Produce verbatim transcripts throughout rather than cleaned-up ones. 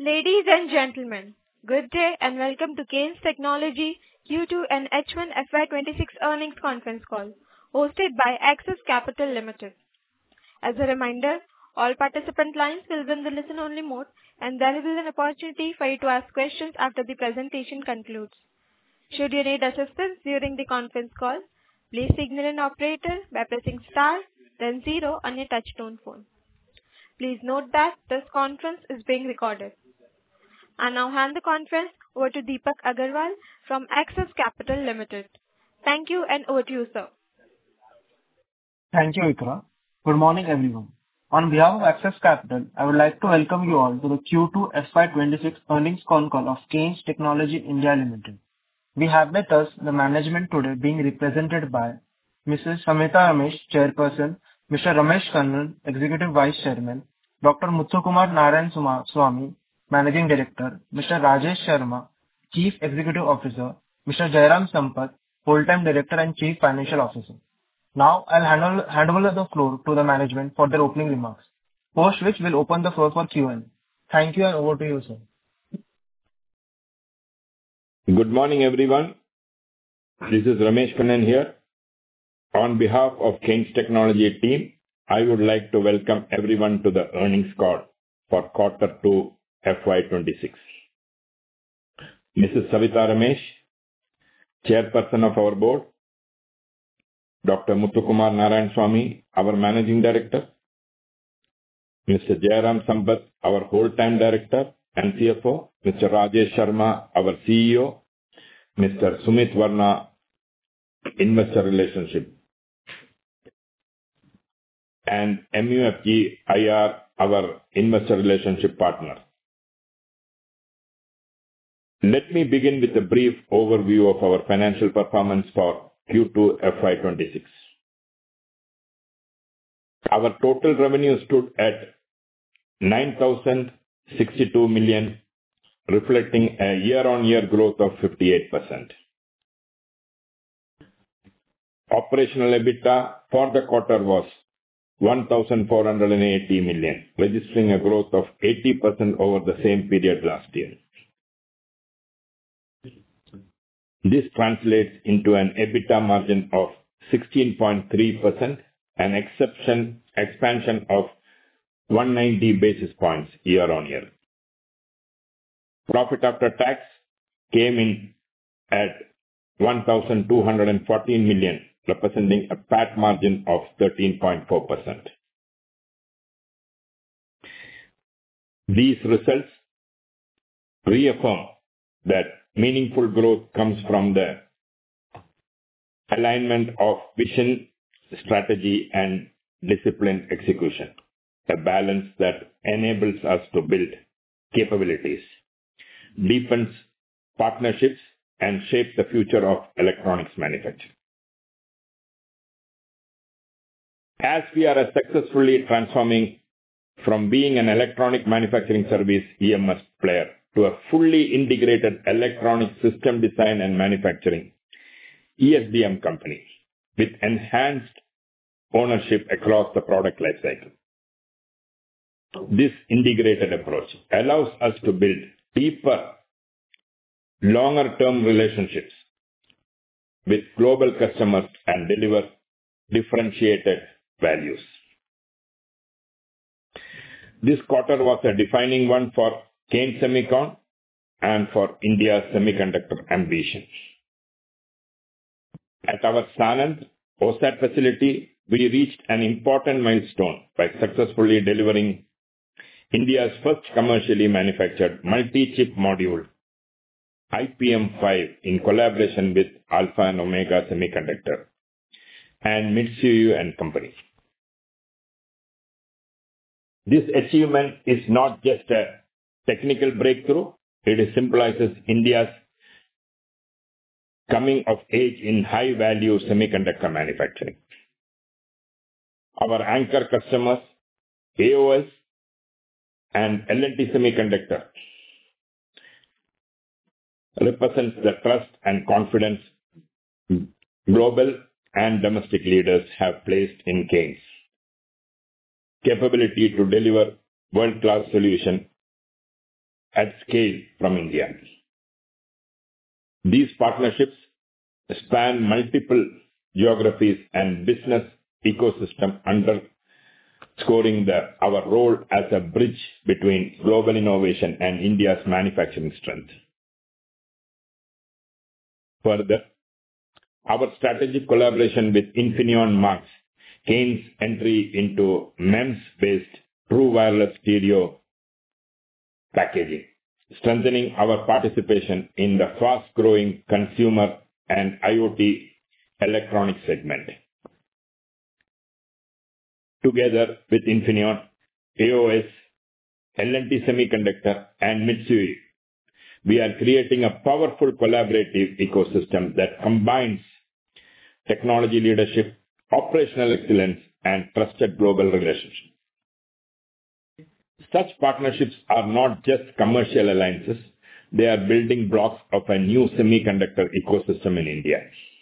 Ladies and gentlemen, good day and welcome to Kaynes Technology Q two and H one F Y twenty-six earnings conference call, hosted by Axis Capital Limited. As a reminder, all participant lines will be in the listen-only mode, and there will be an opportunity for you to ask questions after the presentation concludes. Should you need assistance during the conference call, please signal an operator by pressing star, then zero on your touch-tone phone. Please note that this conference is being recorded. I now hand the conference over to Deepak Agarwal from Axis Capital Limited. Thank you, and over to you, sir. Thank you, Ikra. Good morning, everyone. On behalf of Axis Capital, I would like to welcome you all to the Q two F Y twenty-six earnings con call of Kaynes Technology India Limited. We have with us the management today being represented by Missus Samita Ramesh, Chairperson, Mister Ramesh Kannan, Executive Vice Chairman, Doctor Muthukumar Narayan Swamy, Managing Director, Mister Rajesh Sharma, Chief Executive Officer, Mister Jairam Sampath, Full-Time Director and Chief Financial Officer. Now, I'll hand over, hand over the floor to the management for their opening remarks, post which will open the floor for Q and A. Thank you, and over to you, sir. Good morning, everyone. This is Ramesh Kannan here. On behalf of Kaynes Technology team, I would like to welcome everyone to the earnings call for quarter two F Y twenty-six. Missus Savitha Ramesh, Chairperson of our board, Doctor Muthukumar Narayan Swamy, our Managing Director, Mister Jairam Sampath, our Whole-Time Director and C F O, Mister Rajesh Sharma, our C E O, Mister Sumit Varna, Investor Relationship, and M U F G I R, our Investor Relationship Partner. Let me begin with a brief overview of our financial performance for Q two F Y twenty-six. Our total revenue stood at nine thousand sixty-two million, reflecting a year-on-year growth of fifty-eight percent. Operational EBITDA for the quarter was one thousand four hundred eighty million, registering a growth of eighty percent over the same period last year. This translates into an EBITDA margin of sixteen point three percent, an exception expansion of one hundred ninety basis points year-on-year. Profit after tax came in at one thousand two hundred fourteen million, representing a P A T margin of thirteen point four percent. These results reaffirm that meaningful growth comes from the alignment of vision, strategy, and disciplined execution, a balance that enables us to build capabilities, deepens partnerships, and shape the future of electronics manufacturing. As we are successfully transforming from being an electronic manufacturing service E M S player to a fully integrated electronic system design and manufacturing E S D M company with enhanced ownership across the product lifecycle. This integrated approach allows us to build deeper, longer-term relationships with global customers and deliver differentiated values. This quarter was a defining one for Kaynes Semicon and for India's semiconductor ambitions. At our Sanand O S A T facility, we reached an important milestone by successfully delivering India's first commercially manufactured multi-chip module, I P M five, in collaboration with Alpha and Omega Semiconductor and Mitsui and Company. This achievement is not just a technical breakthrough, it symbolizes India's coming of age in high-value semiconductor manufacturing. Our anchor customers, A O S and L and T Semiconductor, represents the trust and confidence global and domestic leaders have placed in Kaynes' capability to deliver world-class solution at scale from India. These partnerships span multiple geographies and business ecosystem, underscoring the, our role as a bridge between global innovation and India's manufacturing strength. Further, our strategic collaboration with Infineon marks Kaynes' entry into MEMS-based true wireless stereo packaging, strengthening our participation in the fast-growing consumer and IoT electronics segment. Together with Infineon, A O S, L and T Semiconductor, and Mitsui, we are creating a powerful collaborative ecosystem that combines technology leadership, operational excellence, and trusted global relationships. Such partnerships are not just commercial alliances, they are building blocks of a new semiconductor ecosystem in India.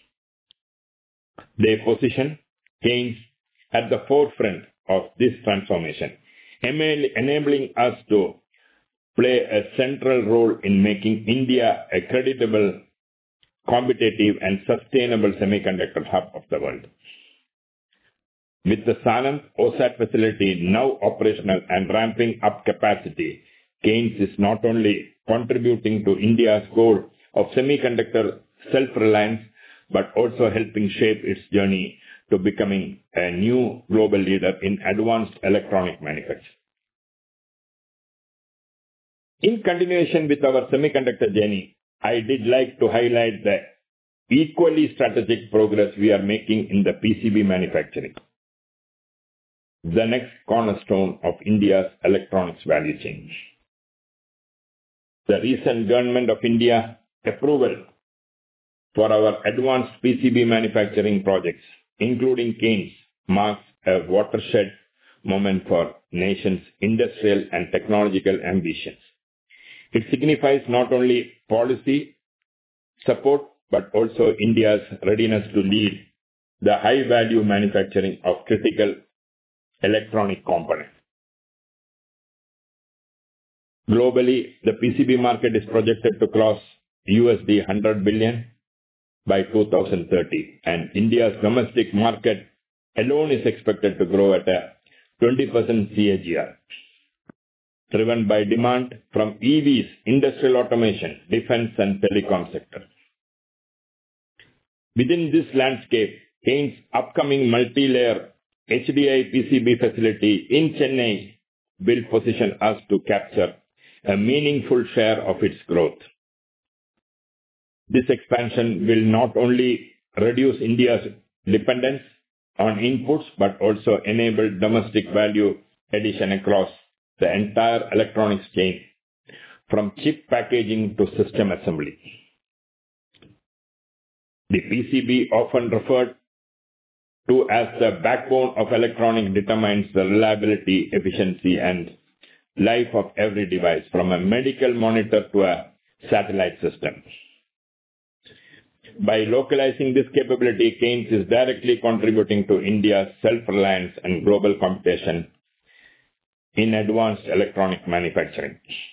They position Kaynes at the forefront of this transformation, enabling us to play a central role in making India a credible, competitive, and sustainable semiconductor hub of the world. With the Sanand OSAT facility now operational and ramping up capacity, Kaynes is not only contributing to India's goal of semiconductor self-reliance, but also helping shape its journey to becoming a new global leader in advanced electronic manufacturing. In continuation with our semiconductor journey, I did like to highlight the equally strategic progress we are making in the P C B manufacturing, the next cornerstone of India's electronics value chain. The recent Government of India approval for our advanced P C B manufacturing projects, including Kaynes, marks a watershed moment for nation's industrial and technological ambitions. It signifies not only policy support, but also India's readiness to lead the high-value manufacturing of critical electronic components. Globally, the P C B market is projected to cross U S D one hundred billion by two thousand thirty, and India's domestic market alone is expected to grow at a twenty percent C A G R, driven by demand from E Vs, industrial automation, defense, and telecom sector. Within this landscape, Kaynes' upcoming multi-layer H D I P C B facility in Chennai will position us to capture a meaningful share of its growth. This expansion will not only reduce India's dependence on inputs, but also enable domestic value addition across the entire electronics chain, from chip packaging to system assembly. The P C B, often referred to as the backbone of electronics, determines the reliability, efficiency, and life of every device, from a medical monitor to a satellite system. By localizing this capability, Kaynes is directly contributing to India's self-reliance and global competition in advanced electronic manufacturing.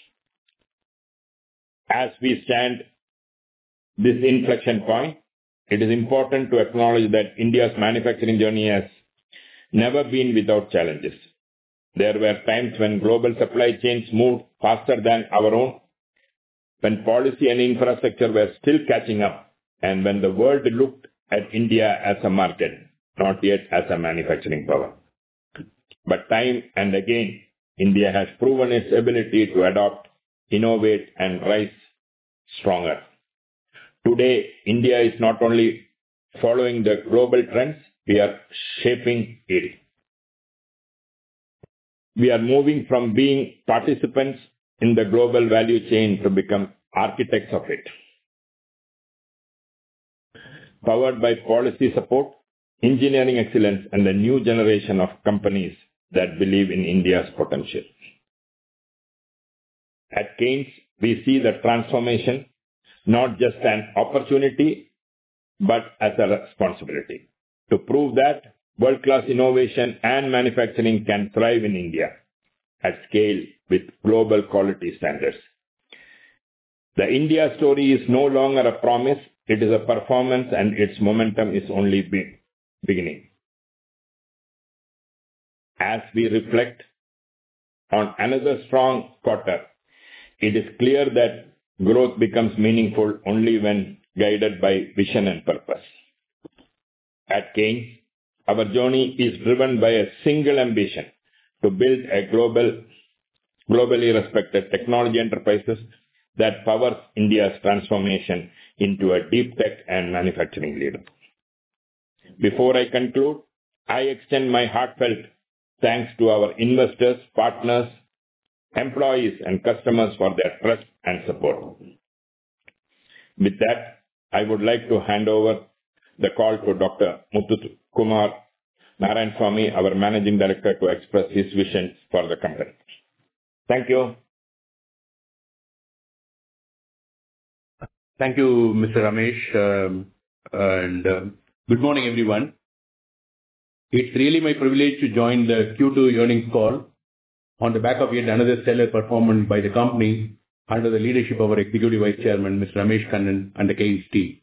As we stand this inflection point, it is important to acknowledge that India's manufacturing journey has never been without challenges. There were times when global supply chains moved faster than our own, when policy and infrastructure were still catching up, and when the world looked at India as a market, not yet as a manufacturing power. But time and again, India has proven its ability to adapt, innovate, and rise stronger. Today, India is not only following the global trends, we are shaping it. We are moving from being participants in the global value chain to become architects of it. Powered by policy support, engineering excellence, and a new generation of companies that believe in India's potential. At Kaynes, we see the transformation not just an opportunity, but as a responsibility to prove that world-class innovation and manufacturing can thrive in India at scale with global quality standards. The India story is no longer a promise, it is a performance, and its momentum is only be- beginning. As we reflect on another strong quarter, it is clear that growth becomes meaningful only when guided by vision and purpose. At Kaynes, our journey is driven by a single ambition: to build a global, globally respected technology enterprises that powers India's transformation into a deep tech and manufacturing leader. Before I conclude, I extend my heartfelt thanks to our investors, partners, employees, and customers for their trust and support. With that, I would like to hand over the call to Doctor Muthukumar Narayanaswamy, our Managing Director, to express his vision for the company. Thank you. Thank you, Mister Ramesh, um, and uh, good morning, everyone. It's really my privilege to join the Q two earnings call on the back of yet another stellar performance by the company under the leadership of our Executive Vice Chairman, Mister Ramesh Kannan, and the Kaynes team.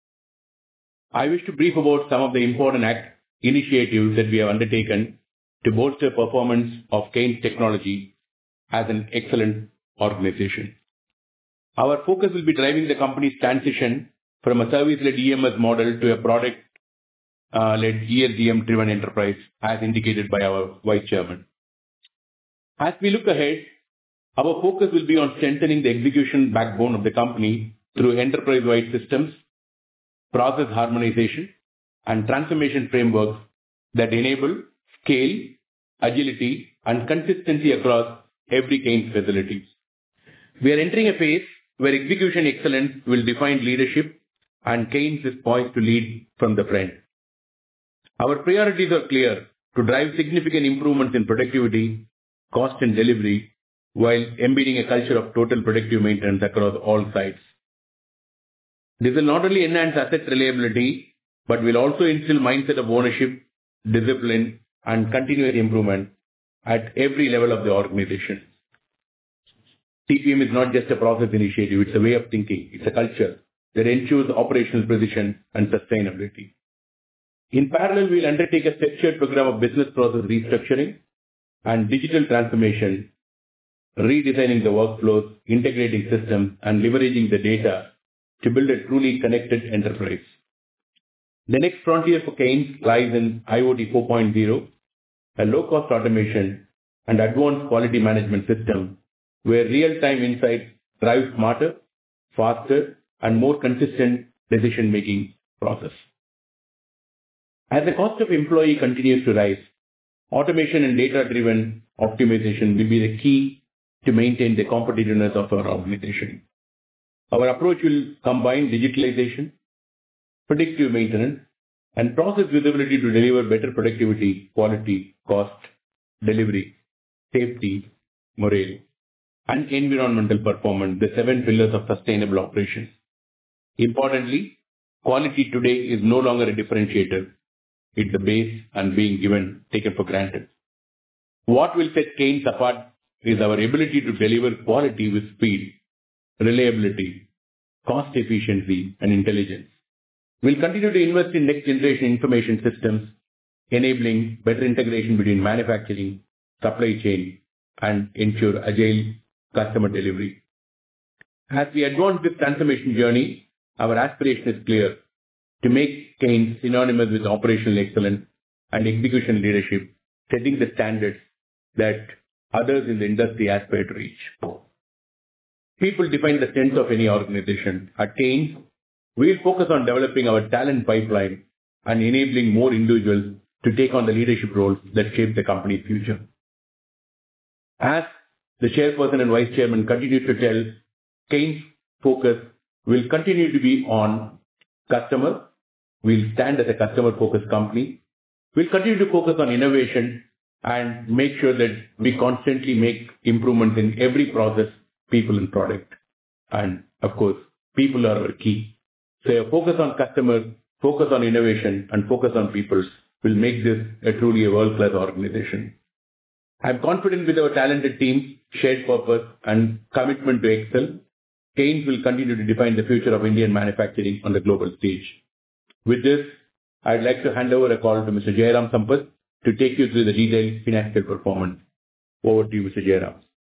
I wish to brief about some of the important act initiatives that we have undertaken to bolster performance of Kaynes Technology as an excellent organization. Our focus will be driving the company's transition from a service-led E M S model to a product-led E S G M-driven enterprise, as indicated by our Vice Chairman. As we look ahead, our focus will be on strengthening the execution backbone of the company through enterprise-wide systems, process harmonization, and transformation frameworks that enable scale, agility, and consistency across every Kaynes facility. We are entering a phase where execution excellence will define leadership, and Kaynes is poised to lead from the front. Our priorities are clear: to drive significant improvements in productivity, cost, and delivery, while embedding a culture of total predictive maintenance across all sites. This will not only enhance asset reliability, but will also instill mindset of ownership, discipline, and continuous improvement at every level of the organization. T P M is not just a process initiative, it's a way of thinking, it's a culture that ensures operational precision and sustainability. In parallel, we will undertake a structured program of business process restructuring and digital transformation, redesigning the workflows, integrating systems, and leveraging the data to build a truly connected enterprise. The next frontier for Kaynes lies in I O T four point oh, a low-cost automation and advanced quality management system where real-time insights drive smarter, faster, and more consistent decision-making process. As the cost of employee continues to rise, automation and data-driven optimization will be the key to maintain the competitiveness of our organization. Our approach will combine digitalization, predictive maintenance, and process visibility to deliver better productivity, quality, cost, delivery, safety, morale, and environmental performance, the seven pillars of sustainable operations. Importantly, quality today is no longer a differentiator. It's the base and being given, taken for granted. What will set Kaynes apart is our ability to deliver quality with speed, reliability, cost efficiency, and intelligence. We'll continue to invest in next-generation information systems, enabling better integration between manufacturing, supply chain, and ensure agile customer delivery. As we advance this transformation journey, our aspiration is clear: to make Kaynes synonymous with operational excellence and execution leadership, setting the standards that others in the industry aspire to reach. People define the strength of any organization. At Kaynes, we will focus on developing our talent pipeline and enabling more individuals to take on the leadership roles that shape the company's future. As the chairperson and vice chairman continue to tell, Kaynes' focus will continue to be on customer. We'll stand as a customer-focused company. We'll continue to focus on innovation and make sure that we constantly make improvements in every process, people, and product. And of course, people are our key. So a focus on customers, focus on innovation, and focus on people will make this a truly a world-class organization. I'm confident with our talented team, shared purpose, and commitment to excel. Kaynes will continue to define the future of Indian manufacturing on the global stage. With this, I'd like to hand over a call to Mister Jairam Sampath to take you through the detailed financial performance. Over to you, Mister Jairam.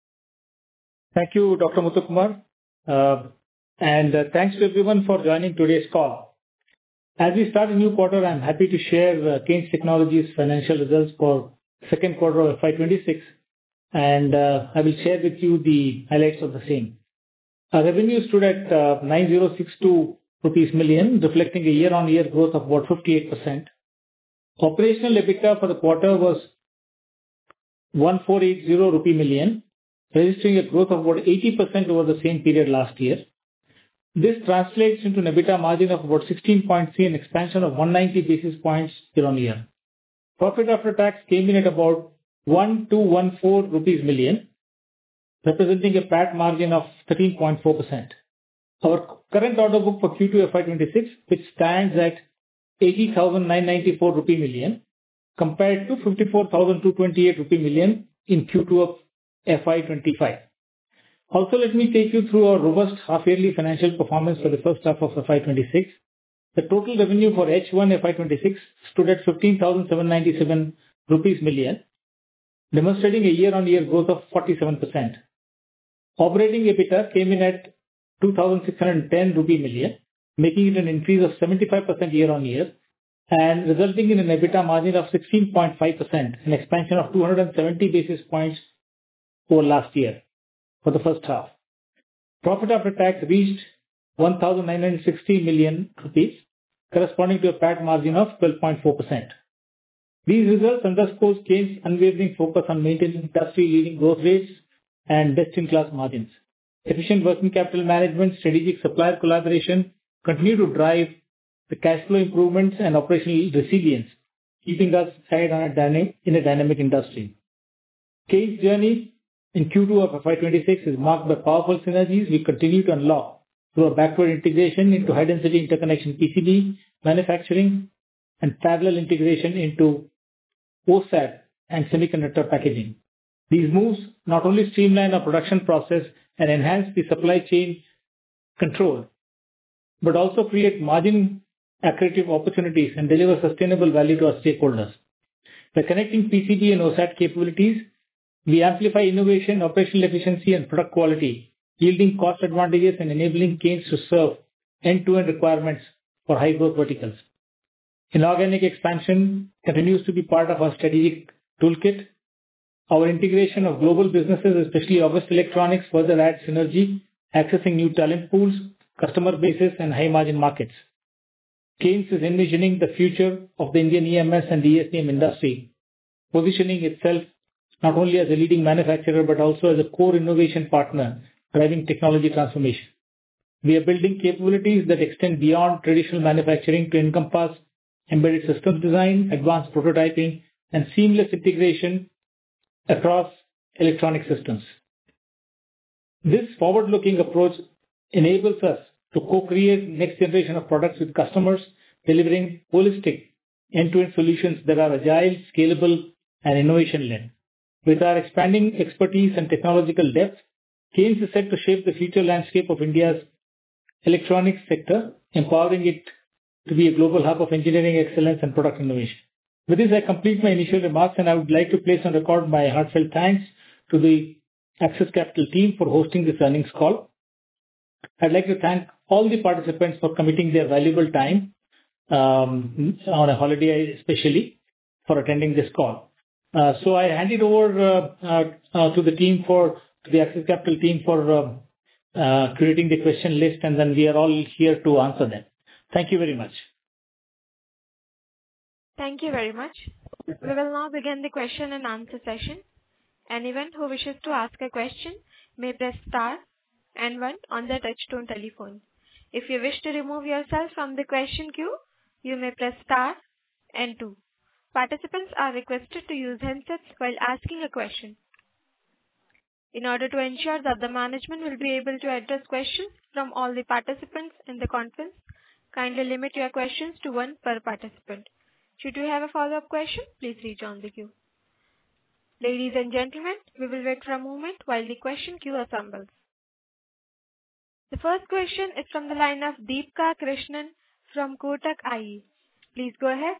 Thank you, Doctor Muthukumar. Uh, and uh, thanks to everyone for joining today's call. As we start a new quarter, I'm happy to share uh, Kaynes Technology's financial results for second quarter of F Y twenty-six, and uh, I will share with you the highlights of the same. Our revenue stood at uh, nine thousand sixty-two rupees million, reflecting a year-on-year growth of about fifty-eight percent. Operational EBITDA for the quarter was one thousand four hundred eighty rupee million, registering a growth of about eighty percent over the same period last year. This translates into an EBITDA margin of about sixteen point three, an expansion of one hundred ninety basis points year-on-year. Profit after tax came in at about one thousand two hundred fourteen rupees million, representing a P A T margin of thirteen point four percent. Our current order book for Q two F Y twenty-six, which stands at eighty thousand nine hundred ninety-four rupee million, compared to fifty-four thousand two hundred twenty-eight rupee million in Q two of F Y twenty-five. Also, let me take you through our robust half-yearly financial performance for the first half of F Y twenty-six. The total revenue for H one F Y twenty-six stood at fifteen thousand seven hundred ninety-seven rupees million, demonstrating a year-on-year growth of forty-seven percent. Operating EBITDA came in at two thousand six hundred ten rupee million, making it an increase of seventy-five percent year-on-year and resulting in an EBITDA margin of sixteen point five percent, an expansion of two hundred seventy basis points over last year for the first half. Profit after tax reached one thousand nine hundred sixty million rupees, corresponding to a P A T margin of twelve point four percent. These results underscore Kaynes' unwavering focus on maintaining industry-leading growth rates and best-in-class margins. Efficient working capital management, strategic supplier collaboration continue to drive the cash flow improvements and operational resilience, keeping us ahead on a dynamic, in a dynamic industry. Kaynes' journey in Q two of F Y twenty-six is marked by powerful synergies we continue to unlock through a backward integration into high-density interconnection P C B manufacturing and parallel integration into O S A T and semiconductor packaging. These moves not only streamline our production process and enhance the supply chain control, but also create margin accretive opportunities and deliver sustainable value to our stakeholders. By connecting P C B and O S A T capabilities, we amplify innovation, operational efficiency, and product quality, yielding cost advantages and enabling Kaynes to serve end-to-end requirements for high-growth verticals. Inorganic expansion continues to be part of our strategic toolkit. Our integration of global businesses, especially August Electronics, further adds synergy, accessing new talent pools, customer bases, and high-margin markets. Kaynes is envisioning the future of the Indian E M S and D S C M industry, positioning itself not only as a leading manufacturer but also as a core innovation partner driving technology transformation. We are building capabilities that extend beyond traditional manufacturing to encompass embedded systems design, advanced prototyping, and seamless integration across electronic systems. This forward-looking approach enables us to co-create next generation of products with customers, delivering holistic end-to-end solutions that are agile, scalable, and innovation-led. With our expanding expertise and technological depth, Kaynes is set to shape the future landscape of India's electronics sector, empowering it to be a global hub of engineering excellence and product innovation. With this, I complete my initial remarks, and I would like to place on record my heartfelt thanks to the Axis Capital team for hosting this earnings call. I'd like to thank all the participants for committing their valuable time um, on a holiday, especially for attending this call. Uh, so I hand it over uh, uh, uh, to the team for to the Axis Capital team for uh, uh, creating the question list, and then we are all here to answer them. Thank you very much. Thank you very much. We will now begin the question and answer session. Anyone who wishes to ask a question may press star and one on their touchtone telephone. If you wish to remove yourself from the question queue, you may press star and two. Participants are requested to use handsets while asking a question. In order to ensure that the management will be able to address questions from all the participants in the conference, kindly limit your questions to one per participant. Should you have a follow-up question, please rejoin the queue. Ladies and gentlemen, we will wait for a moment while the question queue assembles. first question is from the line of Deepika Krishnan from Kotak I E. Please go ahead.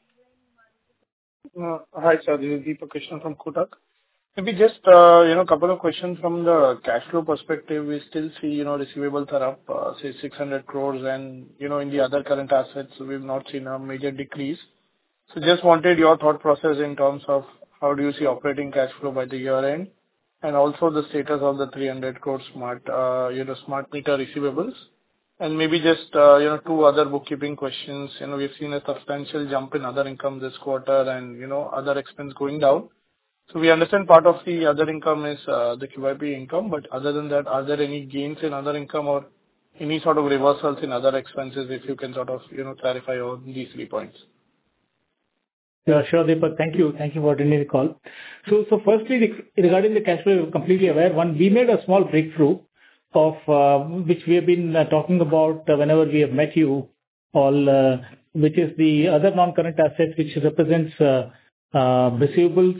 Uh, Hi, sir. This is Deepak Krishnan from Kotak. Maybe just uh, you know, a couple of questions from the cash flow perspective. We still see you know receivables are up, uh, say six hundred crores, and you know in the other current assets, we've not seen a major decrease. So just wanted your thought process in terms of how do you see operating cash flow by the year end, and also the status of the three hundred crore smart uh, you know smart meter receivables. And maybe just uh, you know two other bookkeeping questions. You know, we've seen a substantial jump in other income this quarter and, you know, other expense going down. So we understand part of the other income is uh, the Q I P income, but other than that, are there any gains in other income or any sort of reversals in other expenses, if you can sort of, you know, clarify on these three points? Yeah, sure, Deepak. Thank you. Thank you for attending the call. So, so firstly, the- regarding the cash flow, we're completely aware. One, we made a small breakthrough of uh, which we have been uh, talking about uh, whenever we have met you all, uh, which is the other non-current assets, which represents uh, uh, receivables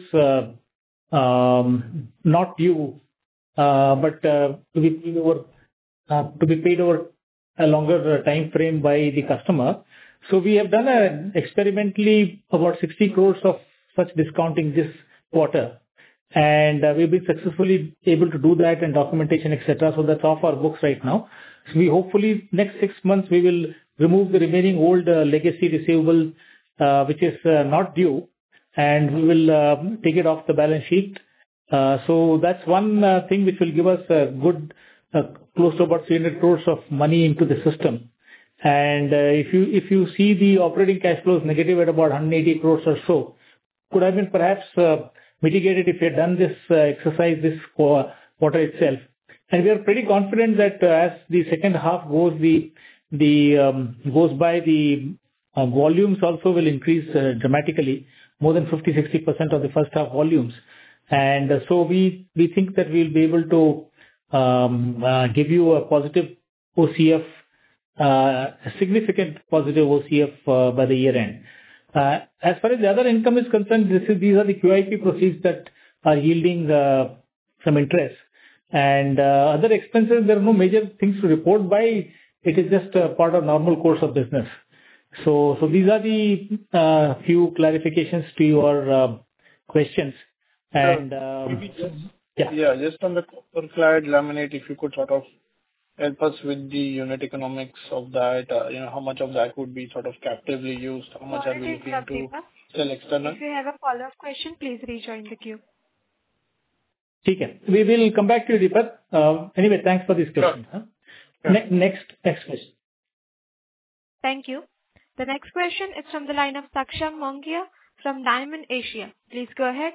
uh, um, not due, uh, but uh, to be paid over uh, to be paid over a longer uh, time frame by the customer. So we have done a experimentally about sixty crores of such discounting this quarter. And uh, we've been successfully able to do that and documentation, et cetera. So that's off our books right now. So we hopefully next six months we will remove the remaining old uh, legacy receivable, uh, which is uh, not due, and we will uh, take it off the balance sheet. Uh, so that's one uh, thing which will give us a good, uh, close to about three hundred crores of money into the system. And uh, if you if you see the operating cash flows negative at about one hundred eighty crores or so, could have been perhaps uh, mitigated if we had done this uh, exercise this qu- quarter itself. And we are pretty confident that uh, as the second half goes, the the um, goes by, the uh, volumes also will increase uh, dramatically, more than fifty to sixty percent of the first half volumes. And uh, so we we think that we'll be able to um, uh, give you a positive O C F, uh, a significant positive O C F uh, by the year end. Uh, As far as the other income is concerned, this is these are the Q I P proceeds that are yielding uh, some interest. And uh, other expenses, there are no major things to report by. It is just a part of normal course of business. So so these are the uh, few clarifications to your uh, questions. And um, Maybe just, yeah. yeah, just on the copper clad laminate, if you could sort of help us with the unit economics of that, uh, you know, how much of that would be sort of captively used, how much are Sorry we to looking interrupt, to Deepak. sell external? If you have a follow-up question, please rejoin the queue. Okay. We will come back to you, Deepak. Uh, Anyway, thanks for this question. huh? Sure. Ne- Next next question. Thank you. The next question is from the line of Saksham Mongia from Diamond Asia. Please go ahead.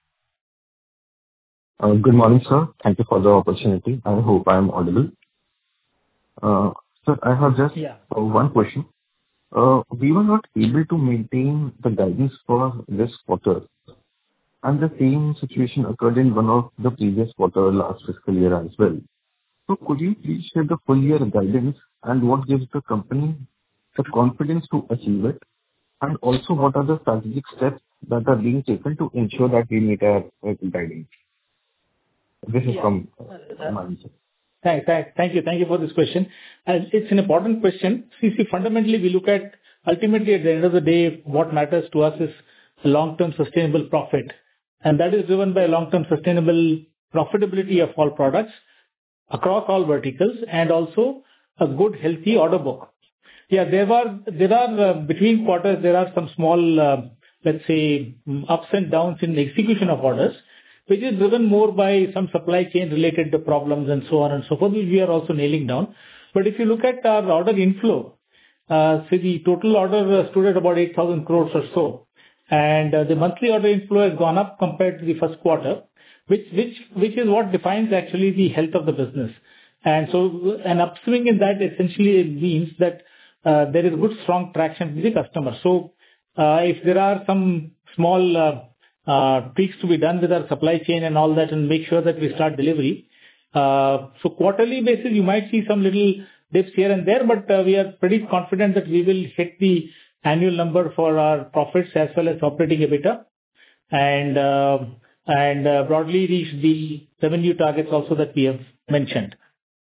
Uh, Good morning, sir. Thank you for the opportunity. I hope I am audible. Uh, Sir, I have just Yeah. uh, one question. Uh, We were not able to maintain the guidance for this quarter, and the same situation occurred in one of the previous quarter last fiscal year as well. So could you please share the full year guidance and what gives the company the confidence to achieve it? And also, what are the strategic steps that are being taken to ensure that we meet our uh, guidance? This is Yeah. from uh, my answer. Thank thank- thank you. Thank you for this question. And it's an important question. See, see, fundamentally, we look at ultimately, at the end of the day, what matters to us is long-term sustainable profit, and that is driven by long-term sustainable profitability of all products across all verticals, and also a good, healthy order book. Yeah, there are, there are uh, between quarters, there are some small, uh, let's say, mm, ups and downs in the execution of orders, which is driven more by some supply chain related to problems and so on and so forth, which we are also nailing down. But if you look at our order inflow, uh, so the total order uh, stood at about eight thousand crores or so, and uh, the monthly order inflow has gone up compared to the first quarter, which which which is what defines actually the health of the business. And so an upswing in that essentially means that uh, there is good, strong traction with the customer. So uh, if there are some small uh, uh, tweaks to be done with our supply chain and all that, and make sure that we start delivery. Uh, so quarterly basis, you might see some little dips here and there, but uh, we are pretty confident that we will hit the annual number for our profits as well as operating EBITDA, and uh, and uh, broadly reach the revenue targets also that we have mentioned.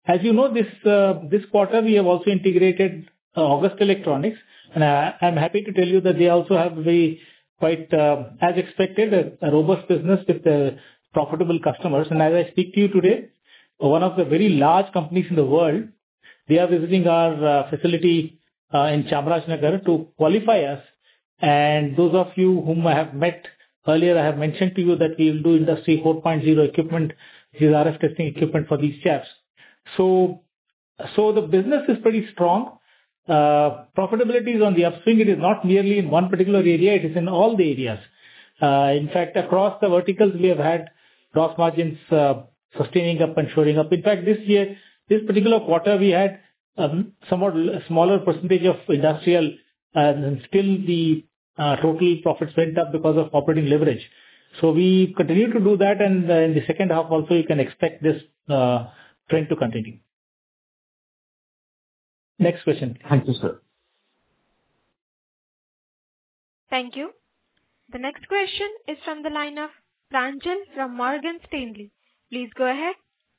As you know, this uh, this quarter we have also integrated uh, August Electronics, and I, I'm happy to tell you that they also have very quite uh, as expected a, a robust business with uh, profitable customers. And as I speak to you today, one of the very large companies in the world, they are visiting our uh, facility uh, in Chamarajanagar to qualify us. And those of you whom I have met earlier, I have mentioned to you that we will do Industry four point oh equipment, which is R F testing equipment for these chaps. So, so the business is pretty strong. Uh, profitability is on the upswing. It is not merely in one particular area, it is in all the areas. Uh, in fact, across the verticals, we have had gross margins uh, sustaining up and showing up. In fact, this year, this particular quarter, we had um, somewhat smaller percentage of industrial, and still the uh, total profits went up because of operating leverage. So we continue to do that, and uh, in the second half also, you can expect this uh, trend to continue. Next question. Thank you, sir. Thank you. The next question is from the line of Pranjal from Morgan Stanley. Please go ahead.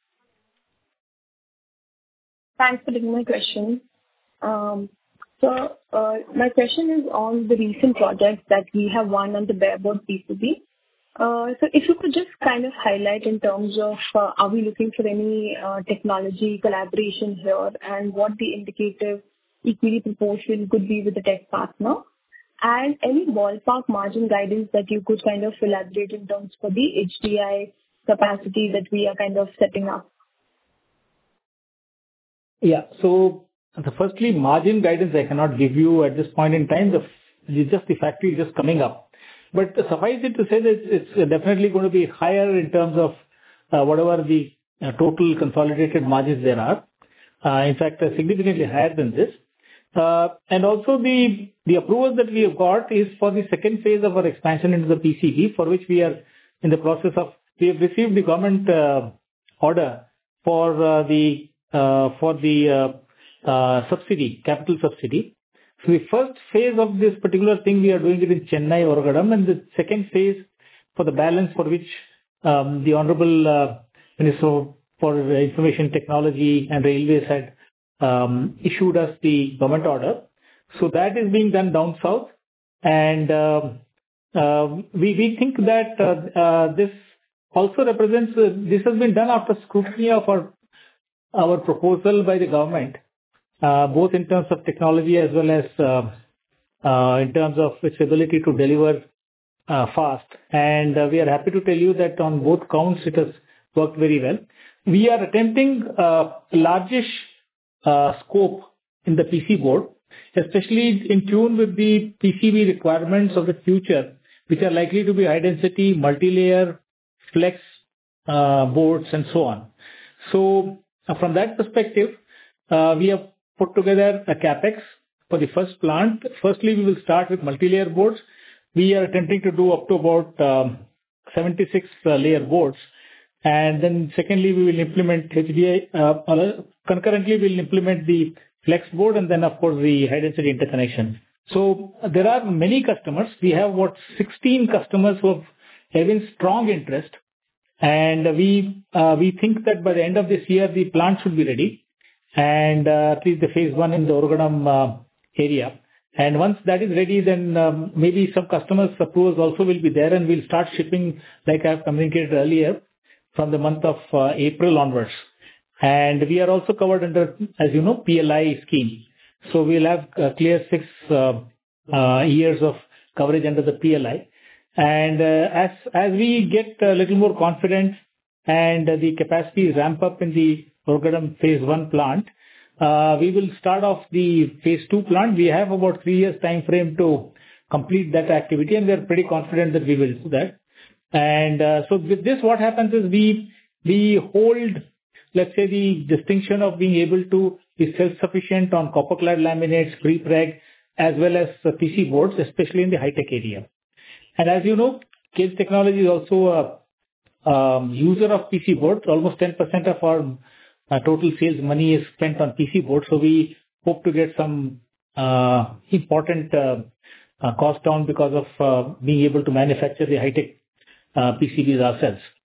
Thanks for taking my question. Um, so, uh, my question is on the recent projects that we have won on the bareboard P C B. Uh, so, if you could just kind of highlight in terms of uh, are we looking for any uh, technology collaboration here, and what the indicative equity proportion could be with the tech partner, and any ballpark margin guidance that you could kind of elaborate in terms for the H D I capacity that we are kind of setting up. Yeah. So, the firstly, margin guidance I cannot give you at this point in time. The just the factory is just coming up. But suffice it to say that it's definitely going to be higher in terms of uh, whatever the uh, total consolidated margins there are. Uh, in fact, uh, significantly higher than this. Uh, and also the the approval that we have got is for the second phase of our expansion into the P C B, for which we are in the process of. We have received the government uh, order for uh, the uh, for the uh, uh, subsidy, capital subsidy. So the first phase of this particular thing, we are doing it in Chennai, Oragadam, and the second phase for the balance, for which um, the Honorable uh, Minister for Information Technology and Railways had um, issued us the government order. So that is being done down south, and uh, uh, we we think that uh, uh, this also represents uh, this has been done after scrutiny of our our proposal by the government. Uh, both in terms of technology as well as uh, uh, in terms of its ability to deliver uh, fast. And uh, we are happy to tell you that on both counts it has worked very well. We are attempting uh, largish uh, scope in the P C board, especially in tune with the P C B requirements of the future, which are likely to be high density, multi-layer, flex uh, boards and so on. So uh, from that perspective, uh, we have put together a capex for the first plant. Firstly, we will start with multi-layer boards. We are attempting to do up to about um, seventy-six uh, layer boards. And then secondly, we will implement H D I. Uh, concurrently, we will implement the flex board and then, of course, the high-density interconnection. So there are many customers. We have about sixteen customers who have having strong interest. And we uh, we think that by the end of this year, the plant should be ready. And uh, at least the phase one in the Oragadam uh, area. And once that is ready, then um, maybe some customers' approvals also will be there, and we'll start shipping, like I have communicated earlier, from the month of uh, April onwards. And we are also covered under, as you know, P L I scheme. So we'll have uh, clear six uh, uh, years of coverage under the P L I. And uh, as as we get a little more confident and uh, the capacities ramp up in the Oragadam phase one plant, uh, we will start off the phase two plant. We have about three years time frame to complete that activity, and we are pretty confident that we will do that. And uh, so with this, what happens is we we hold, let's say, the distinction of being able to be self-sufficient on copper-clad laminates, pre-preg, as well as uh, P C boards, especially in the high-tech area. And as you know, Kaynes Technology is also a um, user of P C boards. Almost ten percent of our uh, total sales money is spent on P C boards. So we hope to get some uh, important uh, uh, cost down because of uh, being able to manufacture the high-tech uh, P C Bs ourselves.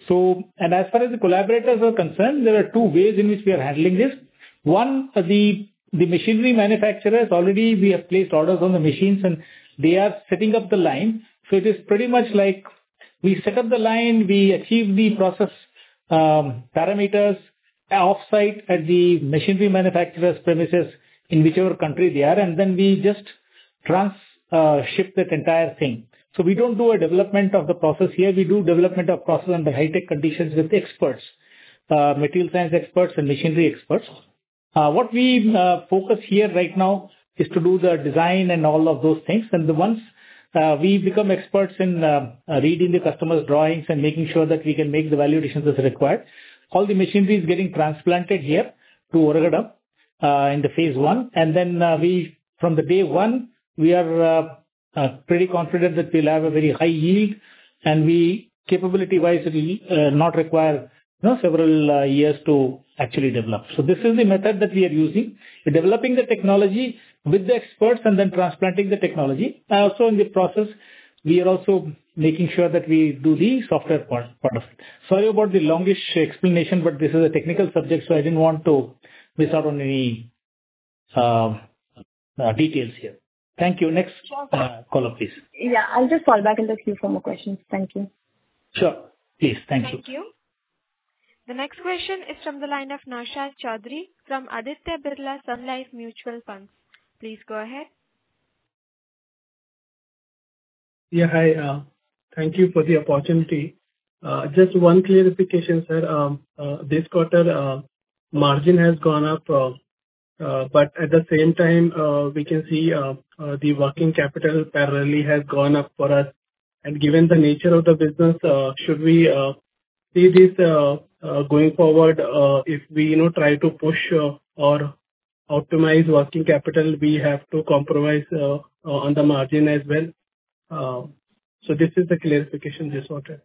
So, and as far as the collaborators are concerned, there are two ways in which we are handling this. One, uh, the the machinery manufacturers, already we have placed orders on the machines and they are setting up the line. So it is pretty much like we set up the line, we achieve the process um, parameters off-site at the machinery manufacturer's premises in whichever country they are, and then we just trans uh, ship that entire thing. So we don't do a development of the process here. We do development of process under high-tech conditions with experts, uh, material science experts and machinery experts. Uh, what we uh, focus here right now is to do the design and all of those things. And the once uh, we become experts in uh, uh, reading the customer's drawings and making sure that we can make the value additions as required, all the machinery is getting transplanted here to Oragadam uh, in the phase one. And then uh, we, from the day one, we are uh, uh, pretty confident that we'll have a very high yield, and we capability-wise it will uh, not require you know, several uh, years to actually develop. So this is the method that we are using. We're developing the technology with the experts and then transplanting the technology. Also in the process, we are also making sure that we do the software part, part of it. Sorry about the longish explanation, but this is a technical subject, so I didn't want to miss out on any uh, uh, details here. Thank you. Next uh, caller, please. Yeah, I'll just fall back in the queue for more questions. Thank you. Sure. Please. Thank, Thank you. you. The next question is from the line of Naushad Chaudhary from Aditya Birla Sun Life Mutual Funds. Please go ahead. Yeah, hi. Uh, thank you for the opportunity. Uh, just one clarification, sir. Um, uh, this quarter, uh, margin has gone up, uh, uh, but at the same time, uh, we can see uh, uh, the working capital parallelly has gone up for us. And given the nature of the business, uh, should we uh, see this uh, uh, going forward? Uh, if we, you know, try to push uh, or optimize working capital, we have to compromise uh, on the margin as well. Uh, so this is the clarification this wanted.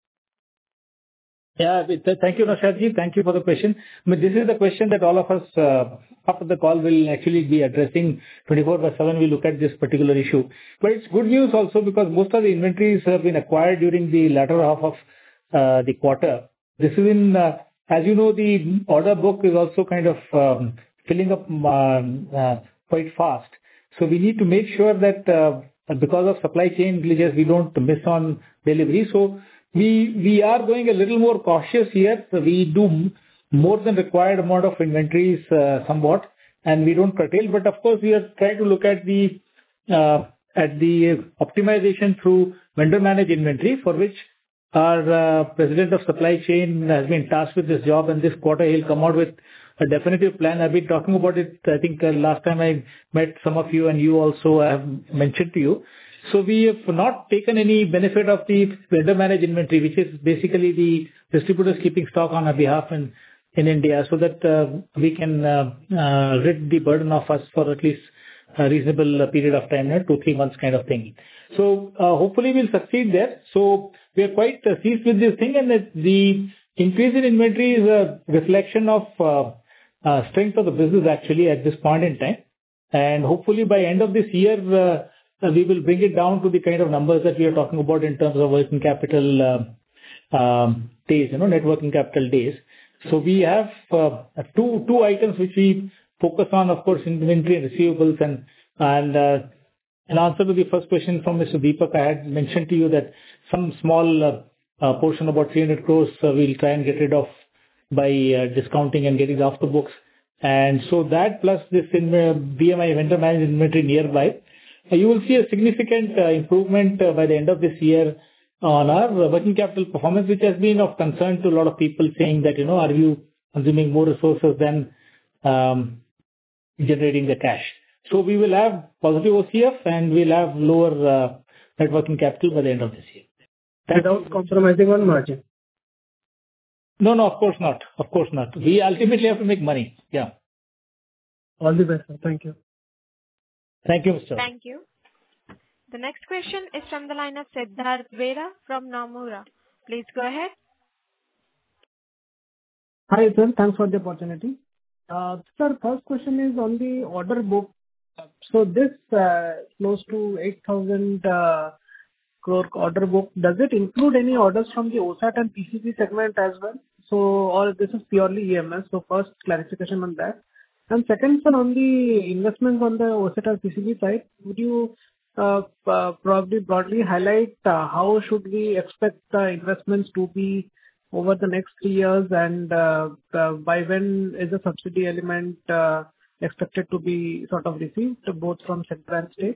Yeah, th- thank you, Naushadji. Thank you for the question. I mean, this is the question that all of us uh, after the call will actually be addressing twenty-four by seven. We look at this particular issue. But it's good news also because most of the inventories have been acquired during the latter half of uh, the quarter. This is in, uh, as you know, the order book is also kind of um, filling up um, uh, quite fast. So we need to make sure that uh, because of supply chain glitches, we don't miss on delivery. So we we are going a little more cautious here. So we do m- more than required amount of inventories uh, somewhat, and we don't curtail. But of course, we are trying to look at the uh, at the optimization through vendor managed inventory, for which our uh, president of supply chain has been tasked with this job, and this quarter he'll come out with a definitive plan. I've been talking about it, I think, uh, last time I met some of you, and you also have mentioned to you. So we have not taken any benefit of the vendor managed inventory, which is basically the distributors keeping stock on our behalf in, in India, so that uh, we can uh, uh, rid the burden of us for at least a reasonable period of time, two, three months kind of thing. So uh, hopefully we'll succeed there. So we are quite uh, pleased with this thing, and that the increase in inventory is a reflection of uh, uh, strength of the business actually at this point in time. And hopefully by end of this year, uh, Uh, we will bring it down to the kind of numbers that we are talking about in terms of working capital uh, um, days, you know, net working capital days. So we have uh, two two items which we focus on, of course, inventory and receivables. And and uh, in answer to the first question from Mister Deepak, I had mentioned to you that some small uh, uh, portion, about three hundred crores, uh, we'll try and get rid of by uh, discounting and getting it off the books. And so that plus this in uh, B M I vendor managed inventory nearby, you will see a significant uh, improvement uh, by the end of this year on our uh, working capital performance, which has been of concern to a lot of people, saying that, you know, are you consuming more resources than um, generating the cash? So we will have positive O C F and we'll have lower uh, net working capital by the end of this year. Without compromising on margin? No, no, of course not. Of course not. We ultimately have to make money. Yeah. All the best, sir. Thank you. Thank you, Mister Thank you. The next question is from the line of Siddharth Vera from Nomura. Please go ahead. Hi, sir. Thanks for the opportunity. Uh, sir, first question is on the order book. So this uh, close to eight thousand uh, crore order book, does it include any orders from the OSAT and P C B segment as well? So, or this is purely E M S? So first clarification on that. And second, sir, on the investments on the OSAT or P C B side, would you uh, uh, probably broadly highlight uh, how should we expect the investments to be over the next three years, and uh, uh, by when is the subsidy element uh, expected to be sort of received, both from central and state?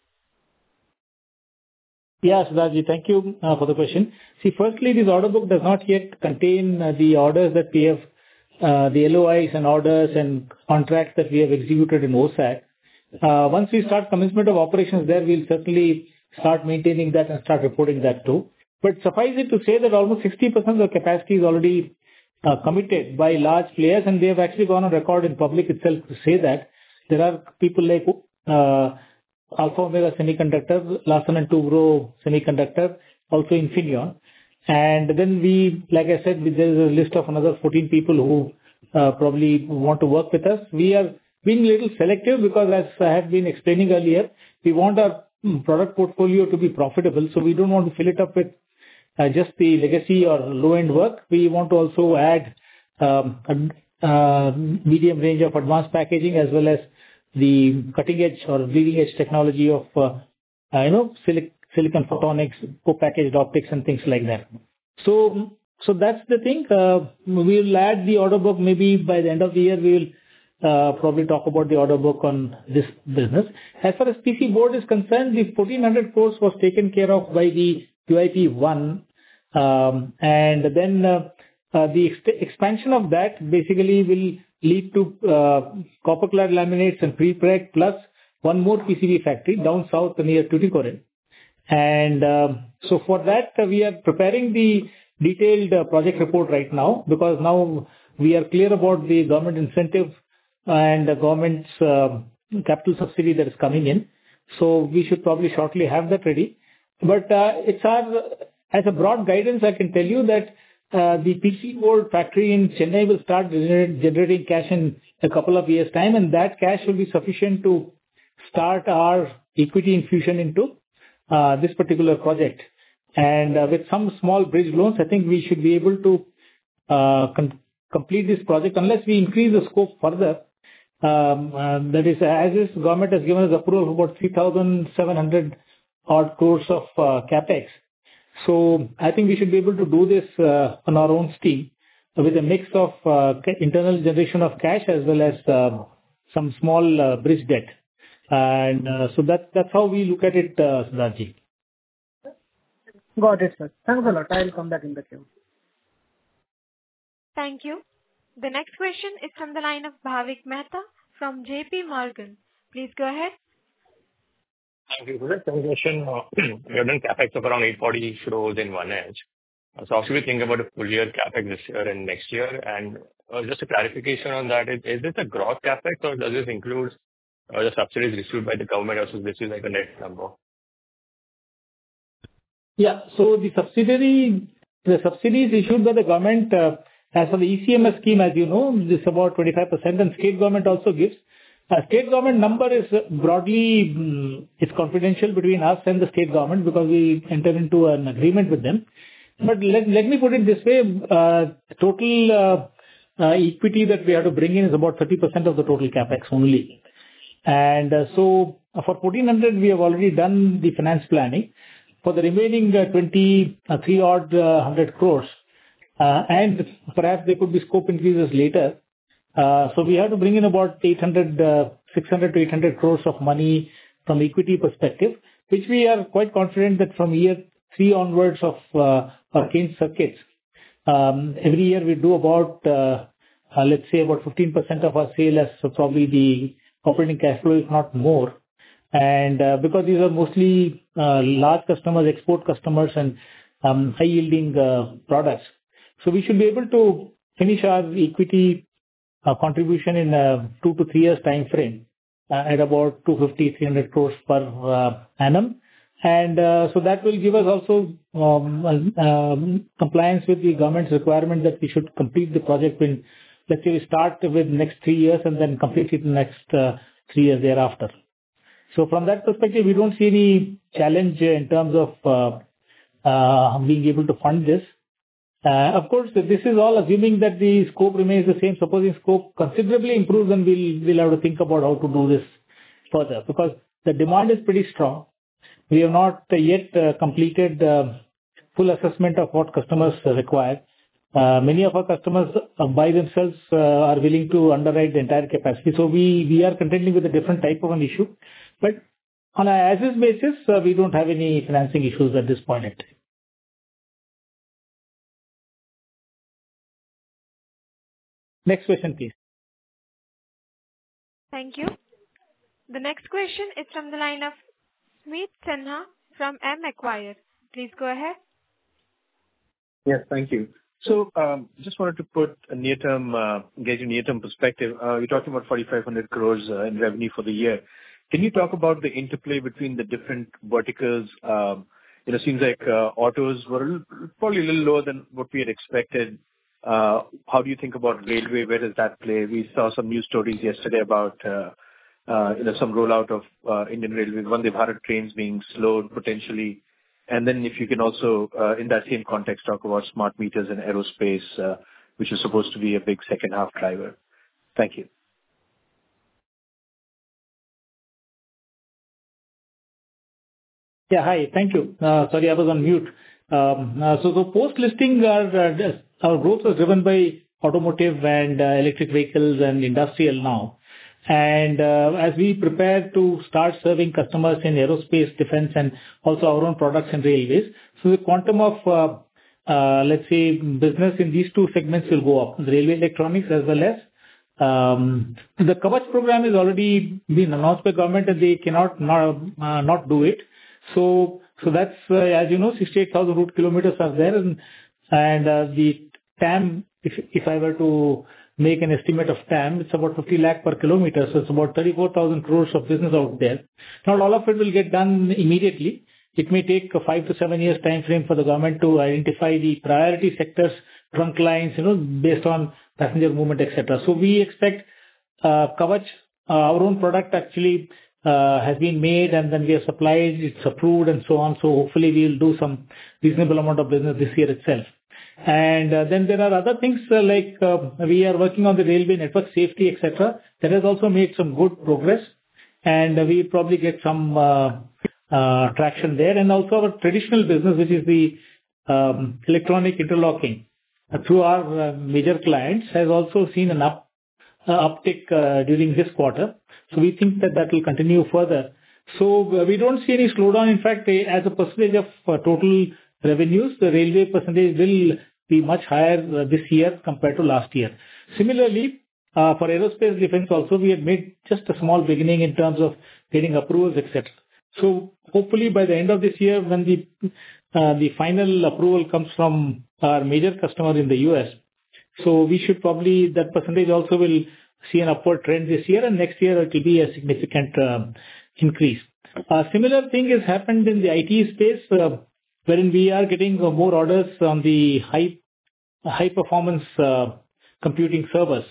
Yeah, Siddharthji, thank you uh, for the question. See, firstly, this order book does not yet contain uh, the orders that we have, uh, the L O Is and orders and contracts that we have executed in OSAT. Uh, once we start commencement of operations there, we'll certainly start maintaining that and start reporting that too. But suffice it to say that almost sixty percent of the capacity is already uh, committed by large players, and they have actually gone on record in public itself to say that there are people like uh, Alpha Omega Semiconductor, Larsen and Toubro Semiconductor, also Infineon. And then we, like I said, there is a list of another fourteen people who uh, probably want to work with us. We are being a little selective because, as I have been explaining earlier, we want our product portfolio to be profitable. So we don't want to fill it up with uh, just the legacy or low-end work. We want to also add um, a uh, medium range of advanced packaging as well as the cutting edge or bleeding edge technology of, uh, uh, you know, silic- silicon photonics, co-packaged optics and things like that. So, so that's the thing. Uh, we'll add the order book maybe by the end of the year. We will uh, probably talk about the order book on this business. As far as P C board is concerned, the fourteen hundred crores was taken care of by the Q I P one, um, and then uh, uh, the ex- expansion of that basically will lead to uh, copper clad laminates and prepreg plus one more P C B factory down south near Tuticorin. And uh, so for that, uh, we are preparing the detailed uh, project report right now, because now we are clear about the government incentive and the government's uh, capital subsidy that is coming in. So we should probably shortly have that ready. But uh, it's our, as a broad guidance, I can tell you that Uh, the P C board factory in Chennai will start gener- generating cash in a couple of years' time, and that cash will be sufficient to start our equity infusion into uh, this particular project. And uh, with some small bridge loans, I think we should be able to uh, con- complete this project unless we increase the scope further. Um, uh, that is, as this government has given us approval of about three thousand seven hundred odd crores of uh, capex. So I think we should be able to do this uh, on our own steam with a mix of uh, internal generation of cash as well as uh, some small uh, bridge debt. And uh, so that, that's how we look at it, uh, Siddharthji. Got it, sir. Thanks a lot. I'll come back in the queue. Thank you. The next question is from the line of Bhavik Mehta from J P Morgan. Please go ahead. Thank you. Good question. We have done capex of around eight hundred forty crores in one edge. So how should we think about a full year capex this year and next year? And uh, just a clarification on that, is, is this a gross capex or does this include uh, the subsidies received by the government, or so this is like a net number? Yeah. So the subsidiary, the subsidies issued by the government, uh, as for the E C M S scheme, as you know, this is about twenty-five percent, and state government also gives. Uh, state government number is broadly, um, it's confidential between us and the state government because we enter into an agreement with them. But let, let me put it this way, uh, total uh, uh, equity that we have to bring in is about thirty percent of the total capex only. And uh, so for fourteen hundred, we have already done the finance planning. For the remaining uh, twenty-three odd uh, hundred crores, uh, and perhaps there could be scope increases later. Uh, so we have to bring in about eight hundred, uh, six hundred to eight hundred crores of money from equity perspective, which we are quite confident that from year three onwards of uh, our Kaynes circuits, um, every year we do about, uh, uh, let's say about fifteen percent of our sale as so probably the operating cash flow, if not more. And uh, because these are mostly uh, large customers, export customers, and um, high yielding uh, products, so we should be able to finish our equity Uh, contribution in a two to three years time frame uh, at about two hundred fifty, three hundred crores per uh, annum. And uh, so that will give us also um, um, compliance with the government's requirement that we should complete the project in, let's say we start with next three years and then complete it in the next uh, three years thereafter. So from that perspective, we don't see any challenge in terms of uh, uh, being able to fund this. Uh, Of course, this is all assuming that the scope remains the same. Supposing scope considerably improves, then we'll we'll have to think about how to do this further, because the demand is pretty strong. We have not yet uh, completed uh, full assessment of what customers uh, require. Uh, Many of our customers uh, by themselves uh, are willing to underwrite the entire capacity. So we we are contending with a different type of an issue. But on an as-is basis, uh, we don't have any financing issues at this point in time. Next question, please. Thank you. The next question is from the line of Smeet Sinha from M. Acquire. Please go ahead. Yes, thank you. So, um, just wanted to put a near-term, uh, get a near-term perspective. Uh, You're talking about forty-five hundred crores uh, in revenue for the year. Can you talk about the interplay between the different verticals? Um, You know, seems like uh, autos were a little, probably a little lower than what we had expected. Uh, How do you think about railway? Where does that play? We saw some news stories yesterday about, uh, uh, you know, some rollout of uh, Indian Railways, Vande Bharat trains being slowed potentially. And then if you can also, uh, in that same context, talk about smart meters and aerospace, uh, which is supposed to be a big second half driver. Thank you. Yeah, hi. Thank you. Uh, Sorry, I was on mute. Um, uh, So the post-listing, our uh, our growth was driven by automotive and uh, electric vehicles and industrial now. And uh, as we prepare to start serving customers in aerospace, defense, and also our own products and railways, so the quantum of, uh, uh, let's say, business in these two segments will go up, the railway electronics as well as um, the Kavach program is already been announced by government, and they cannot not, uh, not do it. So, so that's, uh, as you know, sixty-eight thousand route kilometers are there, and and uh, the T A M, if if I were to make an estimate of T A M, it's about fifty lakh per kilometer, so it's about thirty-four thousand crores of business out there. Not all of it will get done immediately. It may take a five to seven years time frame for the government to identify the priority sectors, trunk lines, you know, based on passenger movement, et cetera. So we expect uh, Kavach, uh, our own product actually uh, has been made, and then we have supplied, it's approved and so on. So hopefully we'll do some reasonable amount of business this year itself. And uh, then there are other things uh, like uh, we are working on the railway network safety, et cetera. That has also made some good progress, and uh, we probably get some uh, uh, traction there. And also our traditional business, which is the um, electronic interlocking uh, through our uh, major clients, has also seen an up uh, uptick uh, during this quarter. So we think that that will continue further. So uh, we don't see any slowdown. In fact, uh, as a percentage of uh, total revenues, the railway percentage will be much higher uh, this year compared to last year. Similarly, uh, for aerospace defense also, we had made just a small beginning in terms of getting approvals, et cetera. So hopefully by the end of this year, when the uh, the final approval comes from our major customer in the U S, so we should probably, that percentage also will see an upward trend this year, and next year it will be a significant uh, increase. A similar thing has happened in the I T space, uh, wherein we are getting uh, more orders on the high high performance uh, computing servers.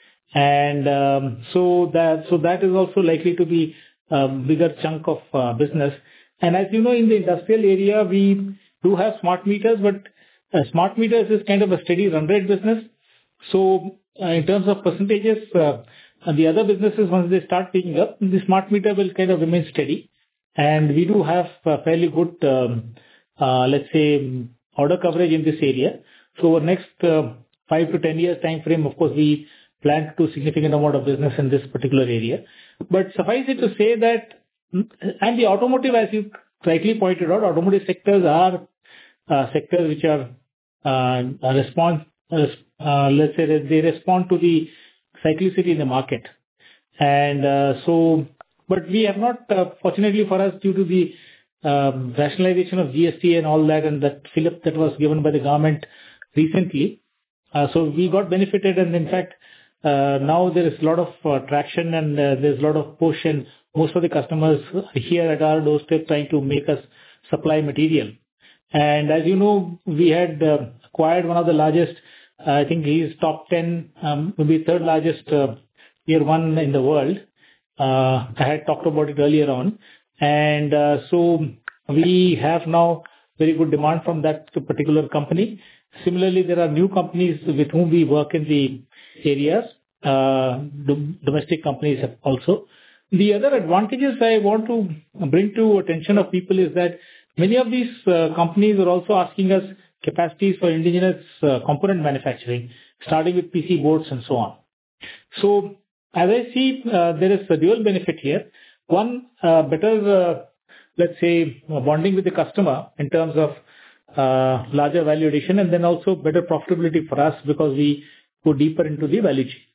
And um, so that so that is also likely to be a bigger chunk of uh, business. And as you know, in the industrial area, we do have smart meters, but uh, smart meters is kind of a steady run rate business. So uh, in terms of percentages, uh, the other businesses, once they start picking up, the smart meter will kind of remain steady. And we do have uh, fairly good, um, uh, let's say, order coverage in this area. So over next uh, five to ten years time frame, of course, we plan to do significant amount of business in this particular area. But suffice it to say that, and the automotive, as you rightly pointed out, automotive sectors are uh, sectors which are uh, response, uh, uh, let's say that they respond to the cyclicity in the market. And uh, so, but we have not, uh, fortunately for us, due to the um, rationalization of G S T and all that, and that fillip that was given by the government recently, uh, so we got benefited, and in fact, uh, now there is a lot of uh, traction, and uh, there's a lot of push, and most of the customers here at our doorstep trying to make us supply material. And as you know, we had uh, acquired one of the largest, uh, I think he is top ten, um, maybe third largest uh, tier one in the world. I had talked about it earlier on. And so we have now very good demand from that particular company. Similarly, there are new companies with whom we work in the areas, uh, domestic companies also. The other advantages I want to bring to attention of people is that many of these uh, companies are also asking us capacities for indigenous uh, component manufacturing, starting with P C boards and so on. So as I see, uh, there is a dual benefit here. One, uh, better, uh, let's say, bonding with the customer in terms of uh, larger value addition, and then also better profitability for us because we go deeper into the value chain.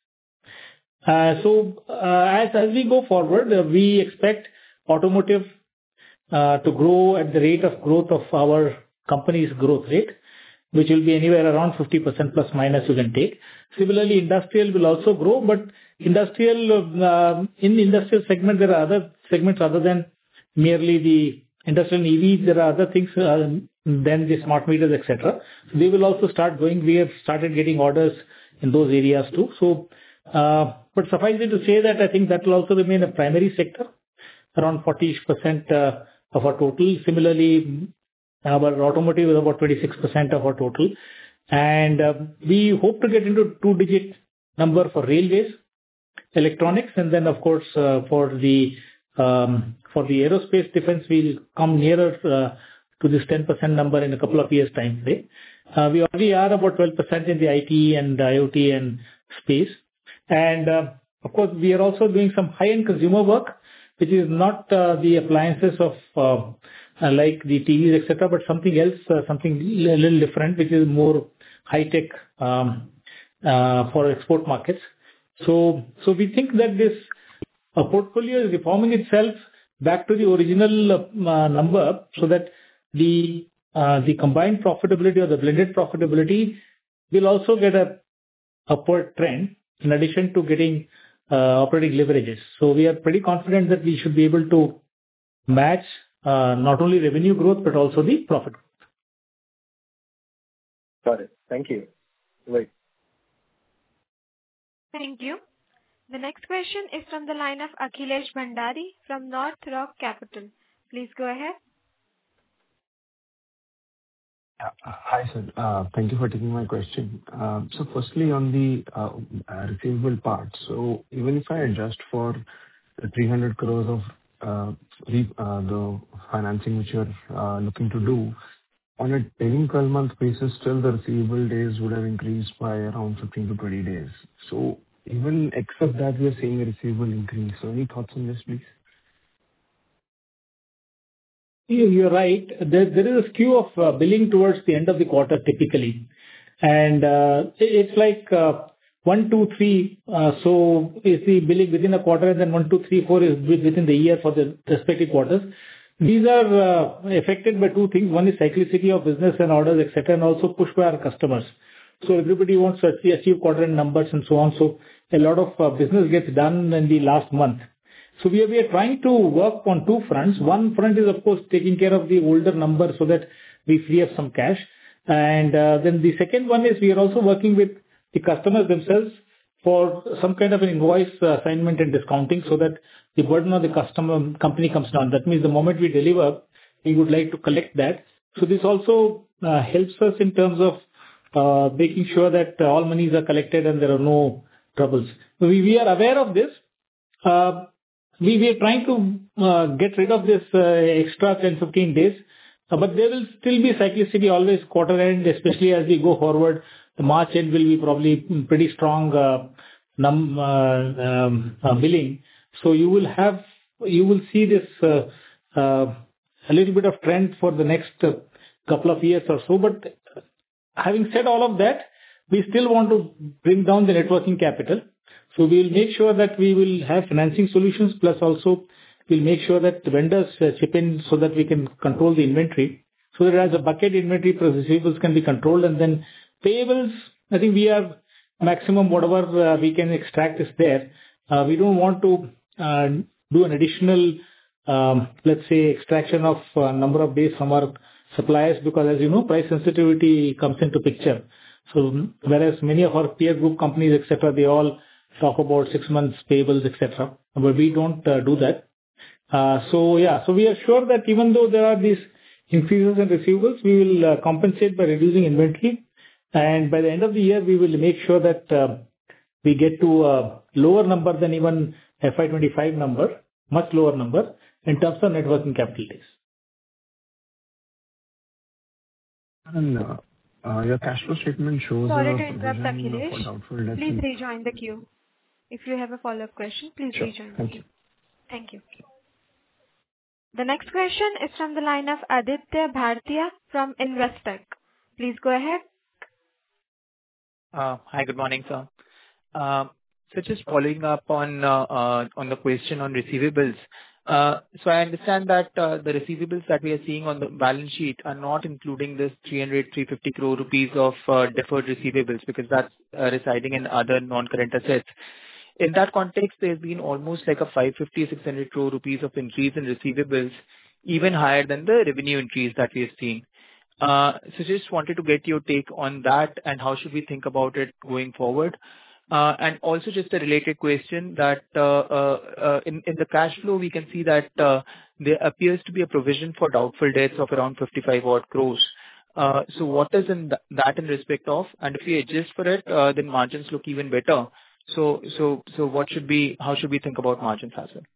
Uh, so uh, as, as we go forward, uh, we expect automotive uh, to grow at the rate of growth of our company's growth rate, which will be anywhere around fifty percent plus minus you can take. Similarly, industrial will also grow, but industrial, uh, in the industrial segment, there are other segments other than merely the industrial E Vs. There are other things uh, than the smart meters, et cetera. So they will also start going. We have started getting orders in those areas too. So, uh, but suffice it to say that I think that will also remain a primary sector, around forty percent uh, of our total. Similarly, our automotive is about twenty-six percent of our total. And uh, we hope to get into two-digit number for railways, electronics, and then of course uh, for the um, for the aerospace defense, we'll come nearer uh, to this ten percent number in a couple of years' time frame. Uh, we already are about twelve percent in the I T and IoT and space. And uh, of course, we are also doing some high-end consumer work, which is not uh, the appliances of uh, uh, like the T Vs, et cetera, but something else, uh, something a little different, which is more high-tech um, uh, for export markets. So, so we think that this uh, portfolio is reforming itself back to the original uh, number, so that the uh, the combined profitability or the blended profitability will also get a upward trend in addition to getting uh, operating leverages. So we are pretty confident that we should be able to match uh, not only revenue growth but also the profit growth. Got it. Thank you. Right. Thank you. The next question is from the line of Akhilesh Bhandari from North Rock Capital. Please go ahead. Uh, Hi, sir. Uh, Thank you for taking my question. Um, So firstly, on the uh, uh, receivable part, so even if I adjust for the three hundred crores of uh, re- uh, the financing which you're uh, looking to do, on a trailing twelve-month basis, still the receivable days would have increased by around fifteen to twenty days. So even except that, we are seeing a receivable increase. So any thoughts on this, please? You're right. There, there is a skew of uh, billing towards the end of the quarter typically. And uh, it's like uh, one, two, three. Uh, so is the billing within a quarter, and then one, two, three, four is within the year for the respective quarters. These are uh, affected by two things. One is cyclicity of business and orders, et cetera, and also pushed by our customers. So everybody wants to achieve quarter end numbers and so on. So a lot of uh, business gets done in the last month. So we are, we are trying to work on two fronts. One front is, of course, taking care of the older number so that we free up some cash. And uh, then the second one is we are also working with the customers themselves for some kind of an invoice uh, assignment and discounting so that the burden on the customer company comes down. That means the moment we deliver, we would like to collect that. So this also uh, helps us in terms of uh, making sure that uh, all monies are collected and there are no troubles. So we, we are aware of this. Uh, We we are trying to uh, get rid of this uh, extra ten to fifteen days, uh, but there will still be cyclicity always quarter end, especially as we go forward. The March end will be probably pretty strong uh, num uh, um, uh, billing. So you will have you will see this uh, uh, a little bit of trend for the next uh, couple of years or so. But having said all of that, we still want to bring down the net working capital. So we will make sure that we will have financing solutions, plus also we'll make sure that the vendors uh, chip in so that we can control the inventory. So that as a bucket inventory, receivables can be controlled, and then payables, I think we are maximum whatever uh, we can extract is there. Uh, we don't want to uh, do an additional, um, let's say, extraction of uh, number of days from our suppliers, because as you know, price sensitivity comes into picture. So whereas many of our peer group companies, et cetera, they all talk about six months payables, et cetera. But we don't uh, do that. Uh, so yeah, so we are sure that even though there are these increases in receivables, we will uh, compensate by reducing inventory. And by the end of the year, we will make sure that uh, we get to a lower number than even F Y twenty-five number, much lower number in terms of net working capital days. And uh, uh, your cash flow statement shows Sorry a to interrupt, provision Akhilesh. for doubtful debts. Please rejoin the queue. If you have a follow-up question, please Sure. rejoin the Thank queue. you. Thank you. The next question is from the line of Aditya Bhartia from Investec. Please go ahead. Uh, Hi, good morning, sir. Um, So just following up on uh, uh, on the question on receivables. Uh, So I understand that uh, the receivables that we are seeing on the balance sheet are not including this three hundred to three hundred fifty crore rupees of uh, deferred receivables, because that's uh, residing in other non-current assets. In that context, there's been almost like a five hundred fifty to six hundred crore rupees of increase in receivables, even higher than the revenue increase that we are seeing. Uh, So just wanted to get your take on that, and how should we think about it going forward? Uh, And also just a related question that uh, uh, uh, in in the cash flow, we can see that uh, there appears to be a provision for doubtful debts of around fifty-five odd crores. Uh, So what is in th- that in respect of? And if we adjust for it, uh, then margins look even better. So so so what should be, how should we think about margins as well?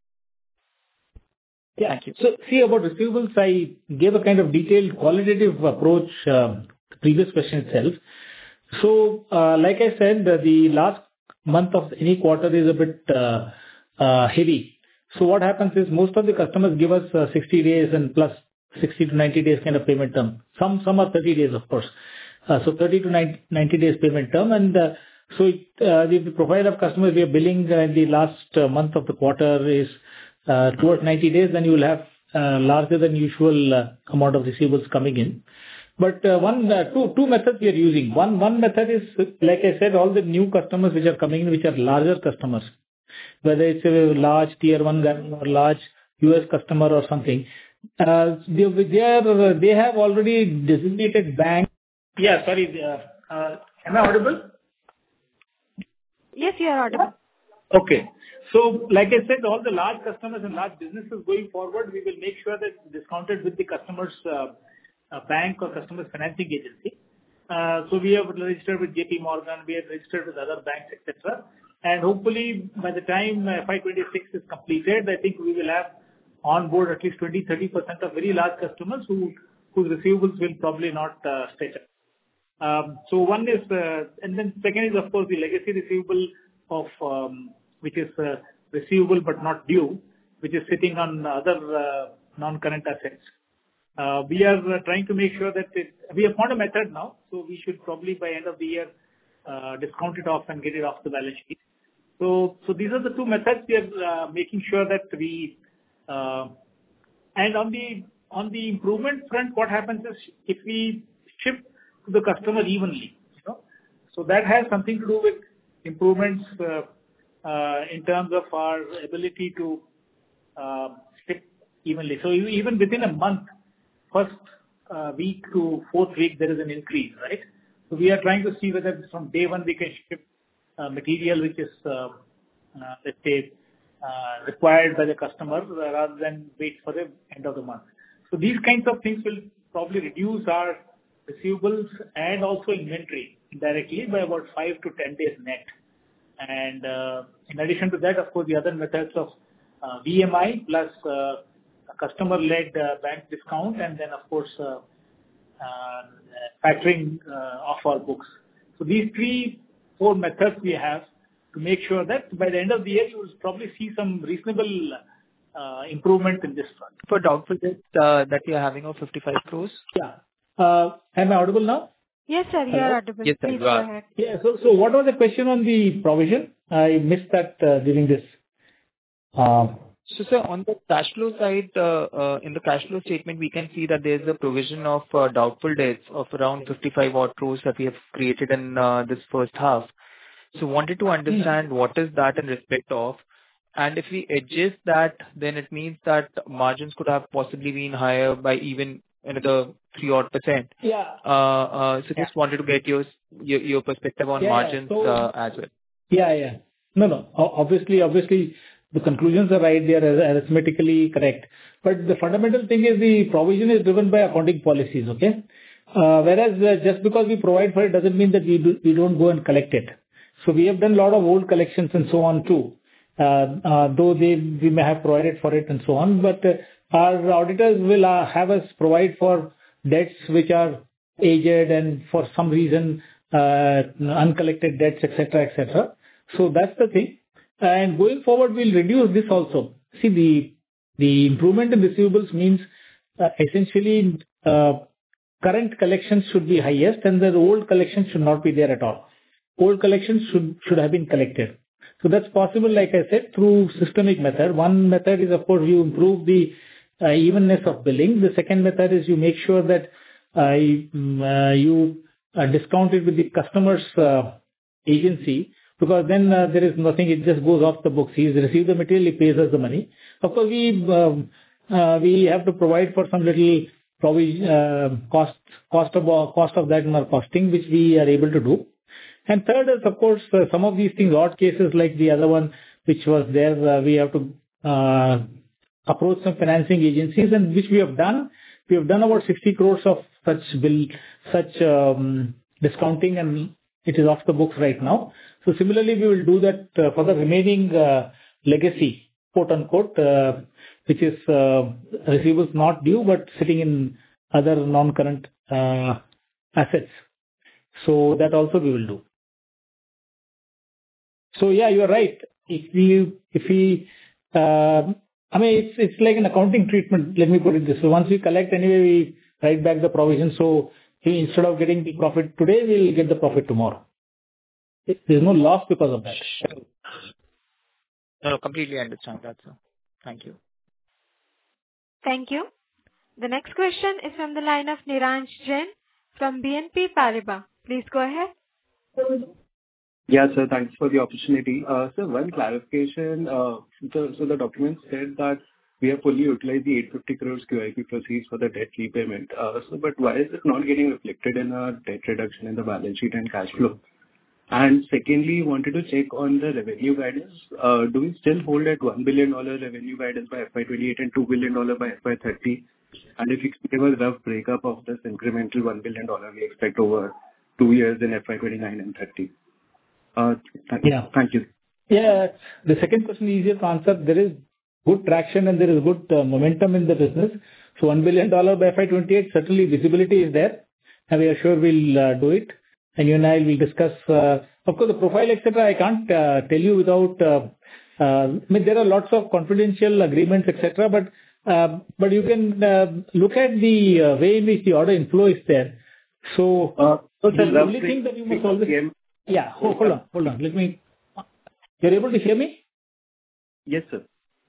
Yeah. Thank you. So see, about receivables, I gave a kind of detailed qualitative approach, uh, the previous question itself. So, uh, like I said, uh, the last month of any quarter is a bit uh, uh, heavy. So what happens is most of the customers give us uh, sixty days and plus sixty to ninety days kind of payment term. Some some are thirty days, of course. Uh, So thirty to ninety days payment term. And uh, so it, uh, the the profile of customers we are billing uh, in the last uh, month of the quarter is uh, towards ninety days, then you will have uh, larger than usual uh, amount of receivables coming in. But uh, one, uh, two, two methods we are using. One, one method is, like I said, all the new customers which are coming in, which are larger customers, whether it's a large tier one guy or large U S customer or something. Uh, they, they are, they have already designated bank. Yeah, sorry. Uh, uh, am I audible? Yes, you are audible. Okay. So, like I said, all the large customers and large businesses going forward, we will make sure that discounted with the customer's uh, uh, bank or customer's financing agency. Uh, So we have registered with J P Morgan, we have registered with other banks, et cetera. And hopefully, by the time F Y twenty-six is completed, I think we will have on board at least twenty to thirty percent of very large customers who whose receivables will probably not uh, stretch up. Um, So one is, uh, and then second is, of course, the legacy receivable of, um, which is uh, receivable but not due, which is sitting on other uh, non-current assets. Uh, We are uh, trying to make sure that it, we have found a method now, so we should probably by end of the year uh, discount it off and get it off the balance sheet. So, so these are the two methods we are uh, making sure that we. Uh, and on the on the improvement front, what happens is if we ship to the customer evenly, you know, so that has something to do with improvements uh, uh, in terms of our ability to uh, ship evenly. So e- even within a month, first uh, week to fourth week, there is an increase, right? So we are trying to see whether from day one we can ship uh, material which is, uh, uh, let's say, uh, required by the customer uh, rather than wait for the end of the month. So these kinds of things will probably reduce our receivables and also inventory indirectly by about five to ten days net. And uh, in addition to that, of course, the other methods of uh, V M I plus uh, customer-led uh, bank discount, and then, of course, uh, uh, factoring uh, off our books. So these three, four methods we have to make sure that by the end of the year, you will probably see some reasonable uh, improvement in this front. For doubtful debt uh, that you are having of fifty-five crores? Yeah. Uh, Am I audible now? Yes, sir, you Hello? are audible. Yes, sir, Please you go are. ahead. Yeah. So, so what was the question on the provision? I missed that uh, during this. Uh, So, sir, on the cash flow side, uh, uh, in the cash flow statement, we can see that there's a provision of uh, doubtful debts of around fifty-five odd crores that we have created in uh, this first half. So wanted to understand what is that in respect of, and if we adjust that, then it means that margins could have possibly been higher by even another three odd percent. Yeah. Uh, uh, So Yeah. just wanted to get your your your perspective on Yeah, yeah. margins So- uh, as well. Yeah, yeah. No, no. O- Obviously, obviously, the conclusions are right. They are arithmetically correct. But the fundamental thing is the provision is driven by accounting policies, okay? Uh, Whereas uh, just because we provide for it doesn't mean that we do, we don't go and collect it. So we have done a lot of old collections and so on too, uh, uh, though they we may have provided for it and so on. But uh, our auditors will uh, have us provide for debts which are aged and for some reason uh, uncollected debts, et cetera, et cetera. So that's the thing. And going forward, we'll reduce this also. See, the the improvement in receivables means uh, essentially uh, current collections should be highest and the old collections should not be there at all. Old collections should should have been collected. So that's possible, like I said, through systemic method. One method is, of course, you improve the uh, evenness of billing. The second method is you make sure that uh, you, uh, you uh, discount it with the customer's uh, agency, because then uh, there is nothing, it just goes off the books. He's received the material, he pays us the money. Of course, we um, uh, we have to provide for some little provision, uh, cost cost of cost of that in our costing, which we are able to do. And third is, of course, uh, some of these things, odd cases like the other one, which was there, uh, we have to uh, approach some financing agencies, and which we have done. We have done about sixty crores of such bill, such um, discounting, and it is off the books right now. So similarly, we will do that uh, for the remaining uh, legacy, quote unquote, uh, which is uh, receivables not due but sitting in other non-current uh, assets. So that also we will do. So yeah, you are right. If we, if we, uh, I mean, it's it's like an accounting treatment. Let me put it this way: once we collect, anyway, we write back the provision. So we, instead of getting the profit today, we'll get the profit tomorrow. There's no loss because of that. No, completely understand that, sir. Thank you. Thank you. The next question is from the line of Niransh Jain from B N P Paribas. Please go ahead. Yeah, sir. Thanks for the opportunity. Uh, Sir, one clarification. Uh, the- So the document said that we have fully utilized the eight hundred fifty crores Q I P proceeds for the debt repayment. Uh, So but why is it not getting reflected in our debt reduction in the balance sheet and cash flow? And secondly, wanted to check on the revenue guidance. Uh, Do we still hold at one billion dollars revenue guidance by F Y twenty-eight and two billion dollars by F Y thirty? And if you could give a rough breakup of this incremental one billion dollars we expect over two years in F Y twenty-nine and thirty. Uh, Thank Yeah. thank you. Yeah. The second question is easier to answer. There is good traction and there is good uh, momentum in the business. So one billion dollars by F Y twenty-eight, certainly visibility is there, and we are sure we'll uh, do it. And you and I will discuss, uh, of course, the profile, et cetera. I can't uh, tell you without, uh, uh, I mean, there are lots of confidential agreements, et cetera. But uh, but you can uh, look at the uh, way in which the order inflow is there. So Uh, so the sir, only roughly, thing that you must always... P M Yeah. Hold hold on. Hold on. Let me... You're able to hear me? Yes, sir.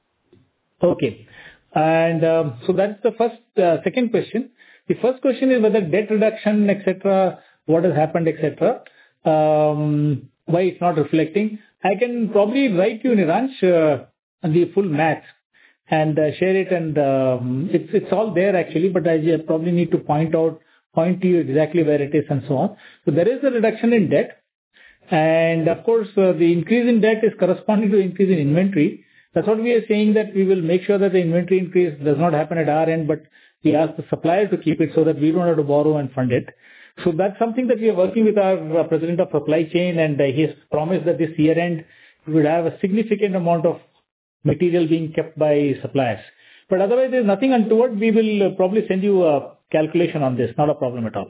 Okay. And um, so that's the first, uh, second question. The first question is whether debt reduction, et cetera, what has happened, et cetera, um, why it's not reflecting. I can probably write you, Niransh, uh, the full math and uh, share it, and um, it's it's all there actually, but I uh, probably need to point out, point to you exactly where it is and so on. So there is a reduction in debt, and of course, uh, the increase in debt is corresponding to increase in inventory. That's what we are saying, that we will make sure that the inventory increase does not happen at our end, but we ask the supplier to keep it so that we don't have to borrow and fund it. So that's something that we are working with our uh, President of Supply Chain, and uh, he has promised that this year end we would have a significant amount of material being kept by suppliers. But otherwise, there's nothing untoward. We will uh, probably send you a calculation on this. Not a problem at all.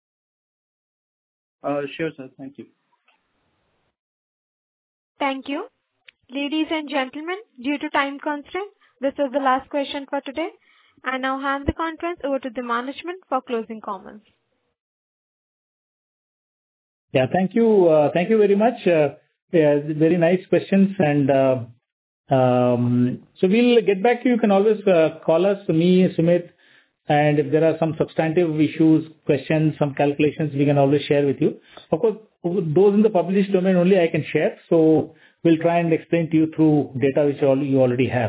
Uh, Sure, sir. Thank you. Thank you. Ladies and gentlemen, due to time constraint, this is the last question for today. I now hand the conference over to the management for closing comments. Yeah, thank you. uh, Thank you very much. Uh, Yeah, very nice questions. And uh, um, so we'll get back to you. You can always uh, call us, me, Sumit, and if there are some substantive issues, questions, some calculations, we can always share with you. Of course, those in the published domain only I can share. So we'll try and explain to you through data which all you already have.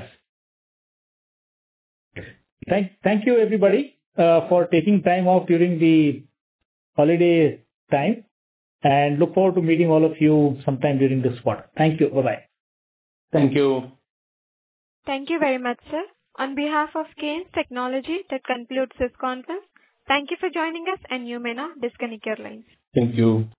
Thank thank you, everybody, uh, for taking time off during the holiday time. and look forward to meeting all of you sometime during this quarter. Thank you. Bye-bye. Thank you. Thank you very much, sir. On behalf of Kaynes Technology, that concludes this conference. Thank you for joining us, and you may now disconnect your lines. Thank you.